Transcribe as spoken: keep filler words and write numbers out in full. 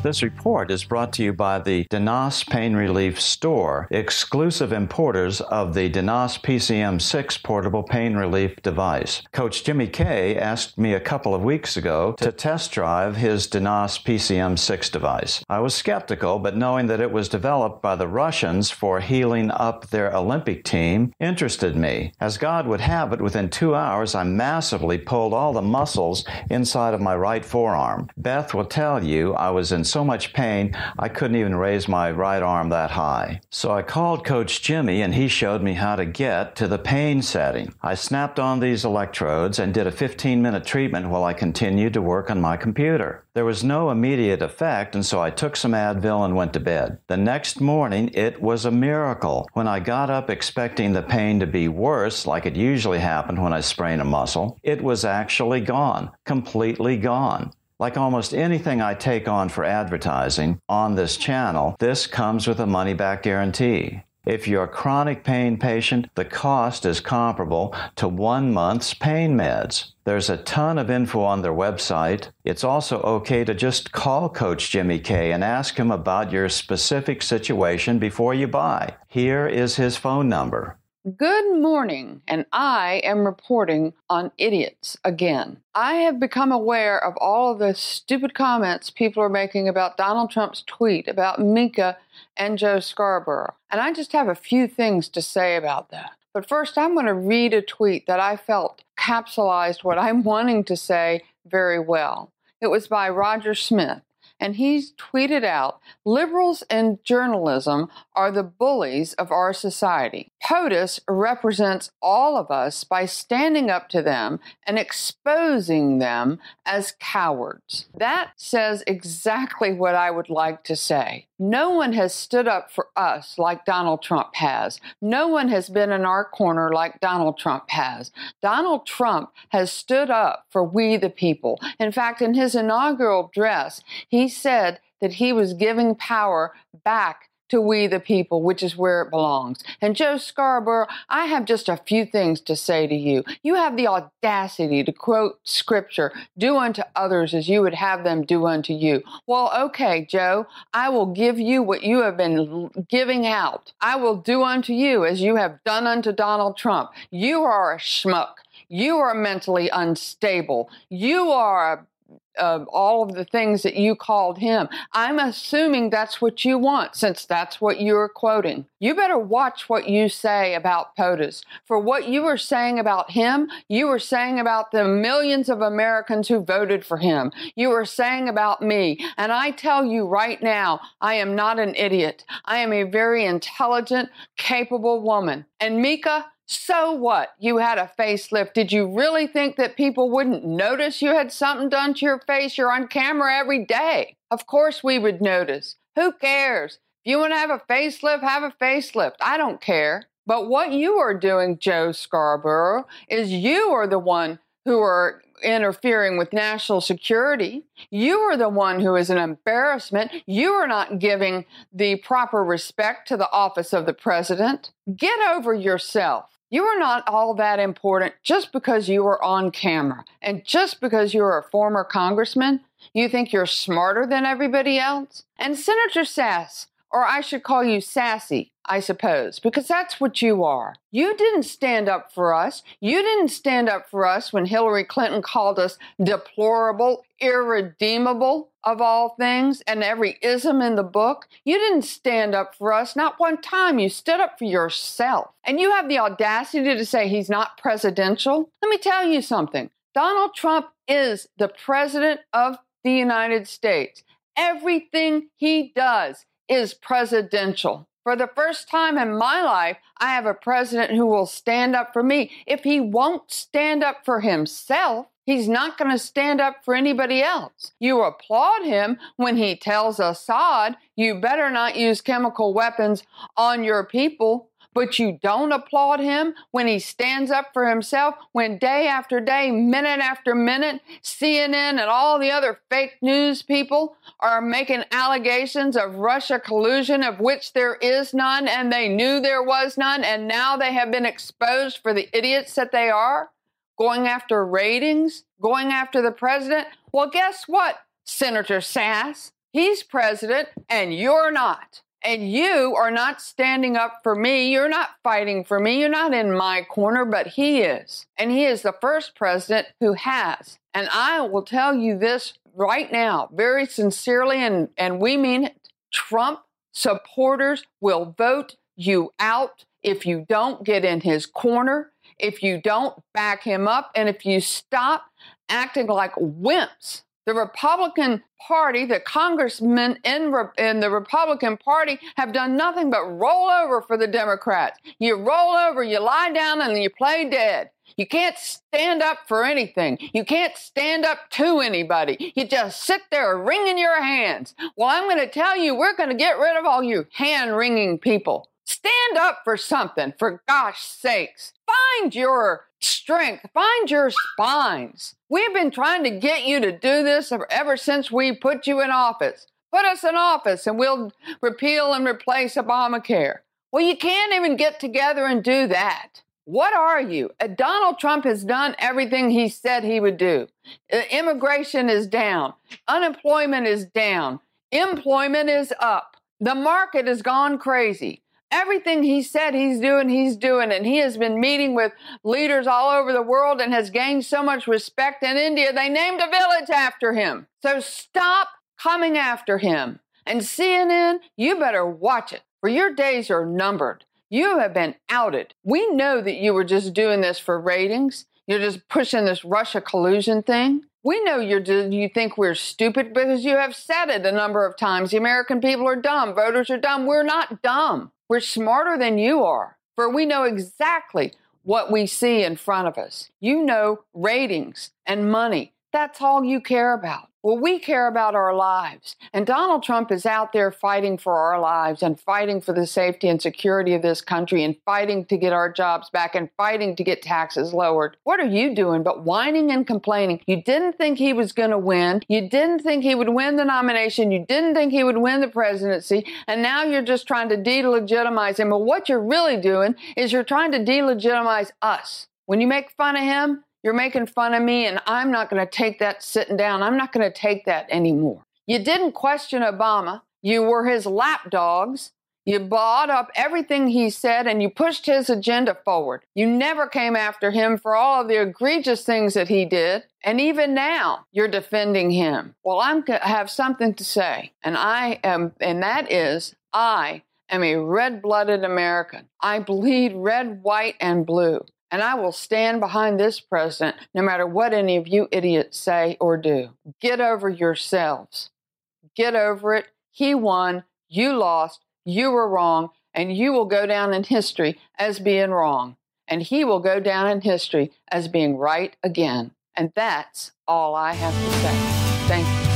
This report is brought to you by the Denos Pain Relief Store, exclusive importers of the Denos P C M six portable pain relief device. Coach Jimmy Kay asked me a couple of weeks ago to test drive his Denos P C M six device. I was skeptical, but knowing that it was developed by the Russians for healing up their Olympic team interested me. As God would have it, within two hours, I massively pulled all the muscles inside of my right forearm. Beth will tell you I was in so much pain I couldn't even raise my right arm that high. So I called Coach Jimmy and he showed me how to get to the pain setting. I snapped on these electrodes and did a fifteen minute treatment while I continued to work on my computer. There was no immediate effect, and so I took some Advil and went to bed. The next morning, it was a miracle. When I got up expecting the pain to be worse, like it usually happened when I sprain a muscle, it was actually gone, completely gone. Like almost anything I take on for advertising on this channel, this comes with a money-back guarantee. If you're a chronic pain patient, the cost is comparable to one month's pain meds. There's a ton of info on their website. It's also okay to just call Coach Jimmy Kay and ask him about your specific situation before you buy. Here is his phone number. Good morning, and I am reporting on idiots again. I have become aware of all of the stupid comments people are making about Donald Trump's tweet about Mika and Joe Scarborough, and I just have a few things to say about that. But first, I'm going to read a tweet that I felt capsulized what I'm wanting to say very well. It was by Roger Smith. And he's tweeted out, liberals in journalism are the bullies of our society. POTUS represents all of us by standing up to them and exposing them as cowards. That says exactly what I would like to say. No one has stood up for us like Donald Trump has. No one has been in our corner like Donald Trump has. Donald Trump has stood up for we the people. In fact, in his inaugural address, he said that he was giving power back to we the people, which is where it belongs. And Joe Scarborough, I have just a few things to say to you. You have the audacity to quote scripture, do unto others as you would have them do unto you. Well, okay, Joe, I will give you what you have been giving out. I will do unto you as you have done unto Donald Trump. You are a schmuck. You are mentally unstable. You are a Uh, all of the things that you called him. I'm assuming that's what you want, since that's what you're quoting. You better watch what you say about POTUS. For what you were saying about him, you were saying about the millions of Americans who voted for him. You were saying about me. And I tell you right now, I am not an idiot. I am a very intelligent, capable woman. And Mika, so what? You had a facelift. Did you really think that people wouldn't notice you had something done to your face? You're on camera every day. Of course we would notice. Who cares? If you want to have a facelift, have a facelift. I don't care. But what you are doing, Joe Scarborough, is you are the one who are interfering with national security. You are the one who is an embarrassment. You are not giving the proper respect to the office of the president. Get over yourself. You are not all that important just because you are on camera. And just because you're a former congressman, you think you're smarter than everybody else? And Senator Sass, or I should call you Sassy, I suppose, because that's what you are. You didn't stand up for us. You didn't stand up for us when Hillary Clinton called us deplorable, irredeemable of all things, and every ism in the book. You didn't stand up for us, not one time. You stood up for yourself. And you have the audacity to say he's not presidential? Let me tell you something. Donald Trump is the president of the United States. Everything he does is presidential. For the first time in my life, I have a president who will stand up for me. If he won't stand up for himself, he's not going to stand up for anybody else. You applaud him when he tells Assad, you better not use chemical weapons on your people. But you don't applaud him when he stands up for himself, when day after day, minute after minute, C N N and all the other fake news people are making allegations of Russia collusion, of which there is none, and they knew there was none, and now they have been exposed for the idiots that they are, going after ratings, going after the president. Well, guess what, Senator Sass? He's president and you're not. And you are not standing up for me. You're not fighting for me. You're not in my corner, but he is. And he is the first president who has. And I will tell you this right now, very sincerely, and, and we mean it. Trump supporters will vote you out if you don't get in his corner, if you don't back him up, and if you stop acting like wimps. The Republican Party, the congressmen in, in the Republican Party have done nothing but roll over for the Democrats. You roll over, you lie down, and you play dead. You can't stand up for anything. You can't stand up to anybody. You just sit there wringing your hands. Well, I'm going to tell you, we're going to get rid of all you hand-wringing people. Stand up for something, for gosh sakes. Find your strength. Find your spines. We've been trying to get you to do this ever since we put you in office. Put us in office and we'll repeal and replace Obamacare. Well, you can't even get together and do that. What are you? Uh, Donald Trump has done everything he said he would do. Uh, immigration is down. Unemployment is down. Employment is up. The market has gone crazy. Everything he said he's doing, he's doing. And he has been meeting with leaders all over the world and has gained so much respect in India. They named a village after him. So stop coming after him. And C N N, you better watch it, for your days are numbered. You have been outed. We know that you were just doing this for ratings. You're just pushing this Russia collusion thing. We know you're, you think we're stupid because you have said it a number of times. The American people are dumb. Voters are dumb. We're not dumb. We're smarter than you are, for we know exactly what we see in front of us. You know ratings and money. That's all you care about. Well, we care about our lives. And Donald Trump is out there fighting for our lives and fighting for the safety and security of this country and fighting to get our jobs back and fighting to get taxes lowered. What are you doing but whining and complaining? You didn't think he was going to win. You didn't think he would win the nomination. You didn't think he would win the presidency. And now you're just trying to delegitimize him. But what you're really doing is you're trying to delegitimize us. When you make fun of him, you're making fun of me, and I'm not going to take that sitting down. I'm not going to take that anymore. You didn't question Obama. You were his lapdogs. You bought up everything he said, and you pushed his agenda forward. You never came after him for all of the egregious things that he did. And even now, you're defending him. Well, I'm I have something to say, and I am, and that is, I am a red-blooded American. I bleed red, white, and blue. And I will stand behind this president no matter what any of you idiots say or do. Get over yourselves. Get over it. He won. You lost. You were wrong. And you will go down in history as being wrong. And he will go down in history as being right again. And that's all I have to say. Thank you.